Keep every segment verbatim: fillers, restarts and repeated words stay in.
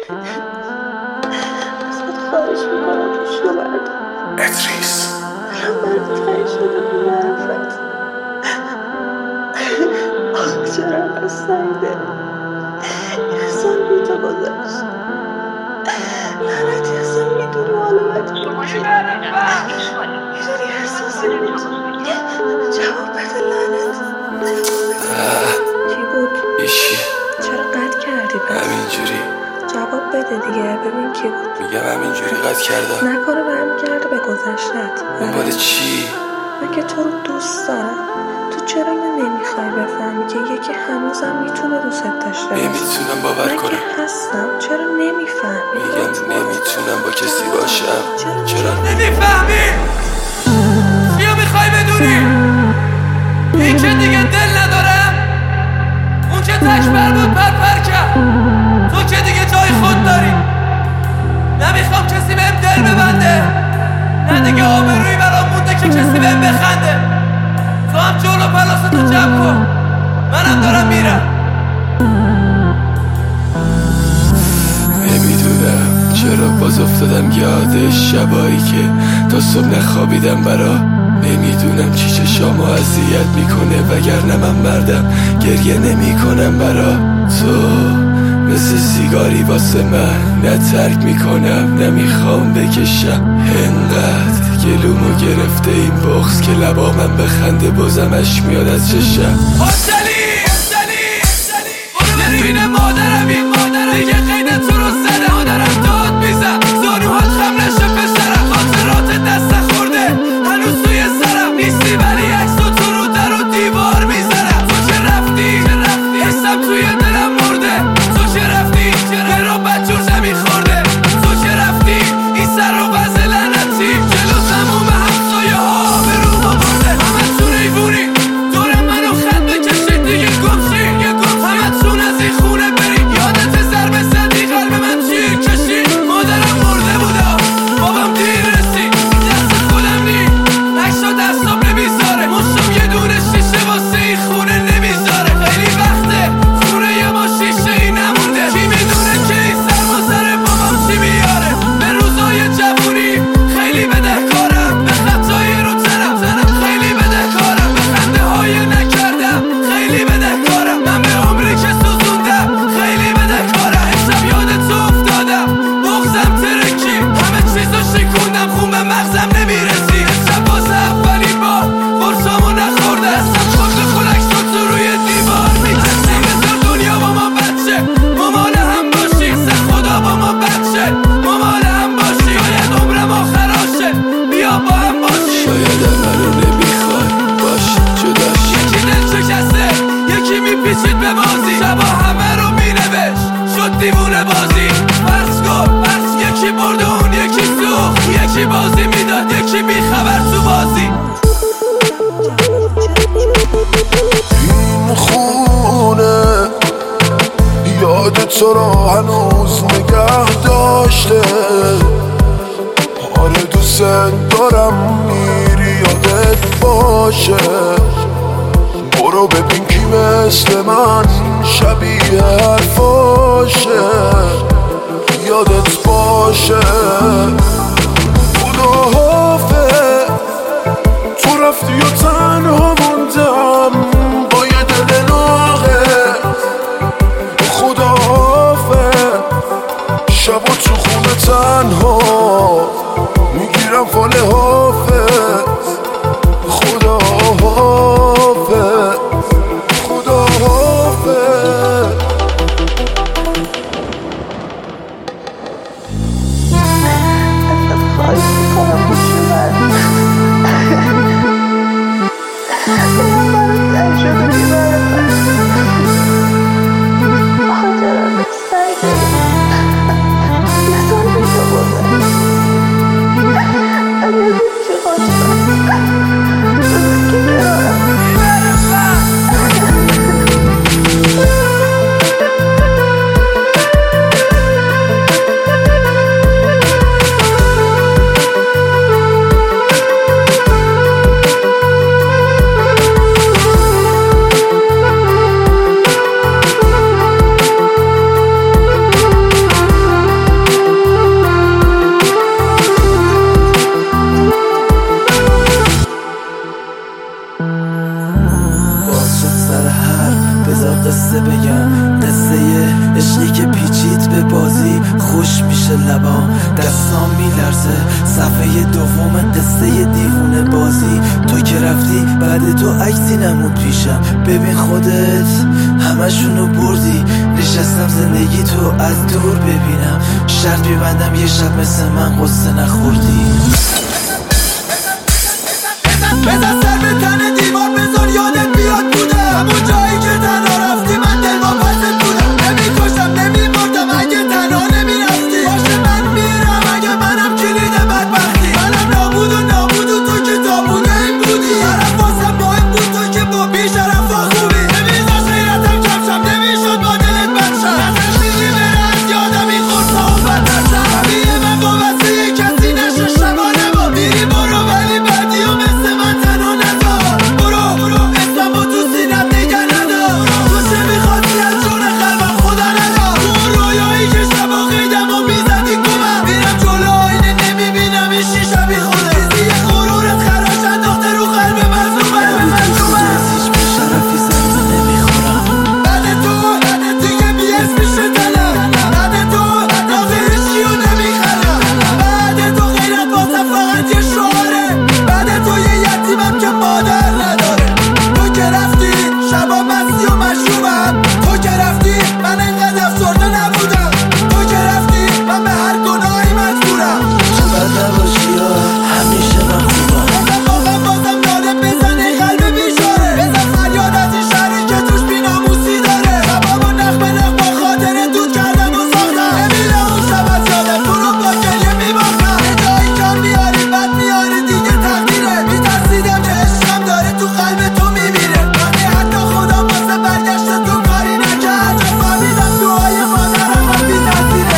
ازت خواهش میکنم پوشو بردار. ادریس دلم برد تنگ شده بی حرفت. آخه چرا انقدر سنگه یه سال بی تو گذشت. لعنتی اصلا میدونی حالا باید میدونی احساسی میکنی. جواب بده لعنت. چی بود؟ ایشی چرا قطع کردی پس؟ همینجوری جواب بده دیگه ببین کی بود. میگم همینجوری قطع کردم. نکنه برمیگرده به گذشتت. دنبال چی؟ من که تو رو دوست دارم. تو چرا اینو نمیخوای بفهمی که یکی هنوزم میتونه دوست داشته باشه؟ نمیتونم باور من کنم. که هستم. چرا نمیفهمی؟ میگم نمیتونم با کسی باشم. چرا, چرا نمیفهمی؟ چیو میخوای بدونی؟ این که دیگه دل ندارم، اون که تک بر بود پر پر کرد، تو که دیگه جای خود داری. نمیخوام کسی بهم دل ببنده، نه دیگه آبرویی برام مونده که کسی بهم بخنده. تو هم جلو پلاستو جمع کن، منم دارم میرم. نمیدونم چرا باز افتادم یاد شبایی که تا صبح نخوابیدم برا. نمیدونم چی چشامو اذیت میکنه وگرنه من مردم گریه نمیکنم برا. تو مثل سیگاری واسه من نه ترک میکنم نمیخوام بکشم. انقدر گلومو گرفته این بغض که لبا من بخنده بازم اشک میاد از چشم. حسلی حسلی برو ببینه مادرم، این مادرم دیگه قیده تو رو زده. مادرم داد میزم زانوهات خم نشه پسرم. خاطرات دست خورده هنوز توی سرم نیستی ولی عکس تو رو در و دیوار میزنم. تو چه رفتی حسم توی دلم مرده. تو چه رفتی برا بچور نمیخورده. تو چه رفتی این سر رو بز لعنتی جلو تموم همسایه ها به رو ما برده. همه تو ریبونی دور منو خط بکشید دیگه گمشی یه گم. همه تون از این خونه برید یادت ضربه زدی قلب من چیر کشید. مادرم مرده بودا بابام دیر رسید دست خودم نی نشو دستم نمیذاره. مشتم یه دونه شیشه واسه این خونه نمیذاره. خیلی وقته خونه یه ما شیشه ای نمونده. کی میدونه که این سرما سر بابام چی میاره. به روزای جوونی خیلی بدهکارم، به خطای رو تنم زنم خیلی بدهکارم، به خنده های نکردم خیلی بدهکارم، من به عمری که سوزوندم خیلی بدهکارم. امشب یاد تو افتادم بغزم ترکی همه چیزو شکوندم خون به مغزم نمیرسی. امشب باز اولین بار قرصامو نخورده هستم خود به خودک شد تو روی دیوار میکشی. بذار دنیا با ما بچه مامان هم باشی، سه خدا با ما بچه مامان هم باشی. شاید عمرم آخراشه بیا با هم باشی. شاید منو نمیخوای باش جداش. یکی دل شکسته یکی میپیچید به بازی. شبا همه رو مینوشت شد دیوونه بازی. بس کن بس یکی برد و اون یکی سوخت. یکی بازی میداد یکی بیخبر تو بازی. این خونه یاد تو رو هنوز نگه داشته. آره دوست دارم میری یادت باشه. برو ببین کی مثل من شبیه حرفاشه. یادت باشه خدا حافظ تو رفتی و تنها موندم با یه دل ناقه. خدا حافظ شب و تو خونه تنها میگیرم فال حافظ. خدا حافظ خدا حافظ. میشه لبام، دستام میلرزه. صفحه دوم قصه دیوونه بازی. تو که رفتی بعد تو عکسی نمود پیشم. ببین خودت همشونو بردی. نشستم زندگی تو از دور ببینم. شرط میبندم یه شب مثل من قصه نخوردی. بزن سر به تن دیوار بذار یادت بیاد بوده همون جایی که تنها رفتی من دل با پست بودم. نمیکشم نمیمردم اگه تنها نمیرفتی. باشه من میرم اگه منم کلید بدبختی. منم نابود و نابود و تو که تابونه این بودی. طرف واسم مهم بود تو که با بیشرف و خوبی. نمیزاش غیرتم کمشم نمیشد با دلت بدشم. نتشنیدی بره از یادم این خورسا و بدترشم. حبیه من با وسیع کسی نشه شبانه با میری برو ولی بعدی و مثل من تنها نزار. برو برو اسمم با تو سینت دیگه ندار. تو چه میخواستی از جون قلبم خدا ندار. تو اون رویایی که شبا قیدم و میزدی گمم. میرم جلو آینه نمیبینم این شیشه بی خوده. چیزی غرورت خراش انداخته رو قلب مظلومه مظلومه. هیچ بیشرفی زنده نمیخورم. بعد تو بعد دیگه بی اسمشه دلم. بعد تو نازه هیچکیو نمیخرم. بعد تو غیرت واسه فقط یه شعاره. بعد تو یه یتیمم که مادر نداره. تو که رفتی شبا مستی و مشروبم. تو که رفتی من انقدر افسرده نبودم. تو که رفتی من به هر گناهی مجبورم. تو بد نباشی یا همیشه من خوبم. بزن بازم بازم دادم بزن ای قلب بیچاره. بزن فریاد از این شهری که توش بی‌ناموسی داره. شبامو نخ به نخ با خاطر دود کردم و ساختم. نمیره اون شب از یادم تو رو با گریه میباختم. یه جایی کم میاری بد میاری دیگه تقدیره. میترسیدم که عشقم داره تو قلب تو میمیره. وقتی حتی خدا واسه برگشت تو کاری نکرد. چون فهمیدم دعای مادرم هم بی تاثیره.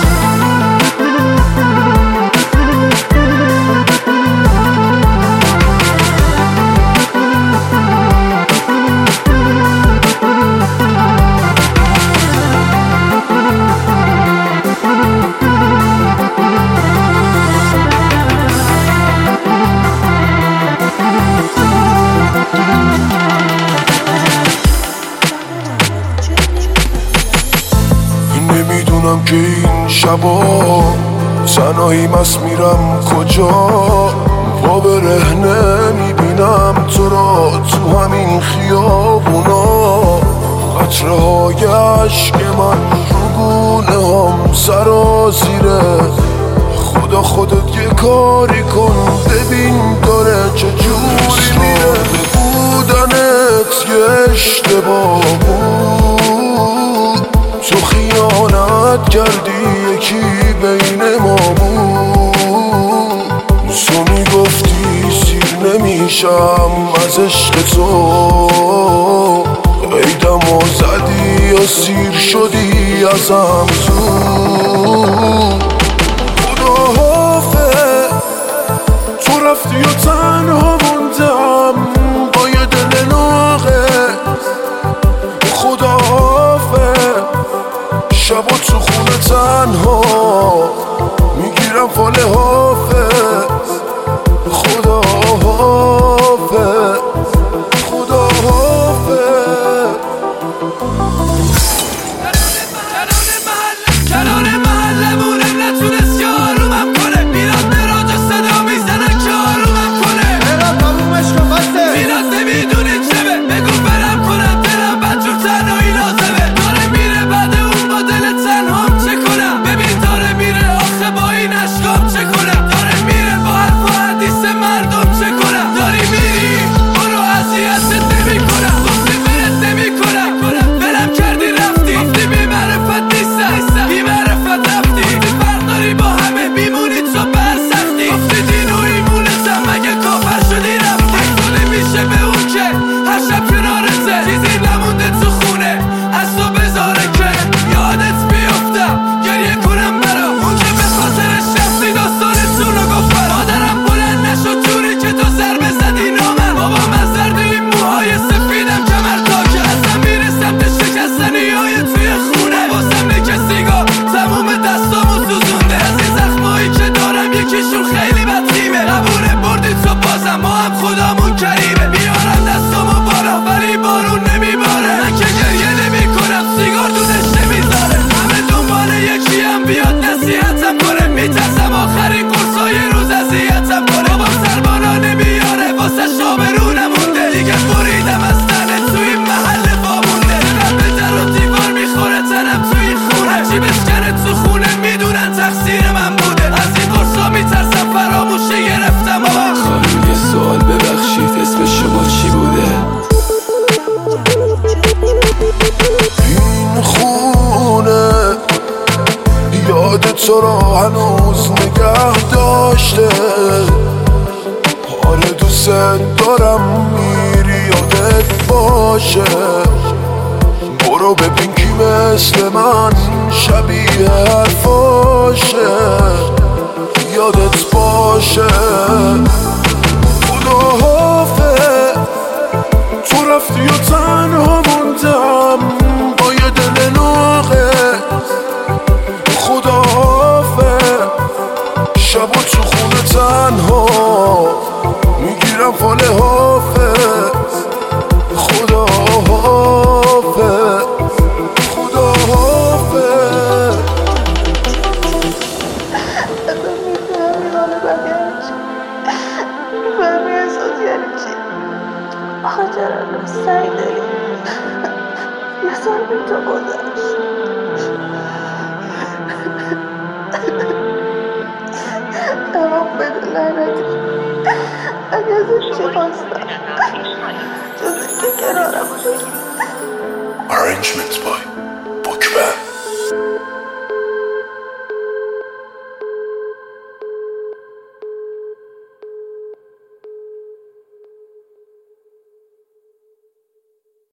نمیدونم که این شبا تنهایی مست میرم کجا. پا برهنه میبینم تو را تو همین خیابونا. قطره های عشق من رو گونه هم سرازیره. خدا خودت یه کاری کن ببین داره چجوری میره. بودنت یه اشتباه بود. تو خیانت کردی یکی بین ما بود. تو میگفتی سیر نمیشم از عشق تو. عیدم و زدی یا سیر شدی ازم زود. خدا حافظ تو رفتی و تنها موندم با یه دل ناقص. خدا حافظ شبا تو خونه تنها میگیرم فال حافظ. خدا حافظ خدا حافظ. کنار محلمونم نتونست یارومم کنه. میراد مراج صدا میزنه که آرومم کنه. میراد تمومش کن بسته. میراد نمیدونی چمه بگو برم کنم دلم بدجور تنهایی لازمه. داره میره بعد اون با دل تنهام چه کنم. ببین داره میره آخه با این عشقام چه کنم. هرچی بشکنه تو خونه میدونن تقصیر من بوده. از این قرصا میترسم فراموشه گرفتم. خانم یه سوال ببخشید، اسم شما چی بوده؟ این خونه یاد تو را هنوز نگه داشته. آره دوست دارم میری یادت باشه. برو ببین کی مثل من شبیه حرفاشه. یادت باشه خدا حافظ. تو رفتی و تنها موندم با یه دل ناقص. خدا حافظ. شب و تو خونه تنها میگیرم فال حافظ. خدا حافظ. خدا حافظ. میفهمی احساس یعنی چی؟ آخه چرا انقدر سعی داری؟ یه سال بی تو گذشت. تمام بده لعنتی. اگه ازش چی خواستم جز اینکه کنارم باشی. Arrangements by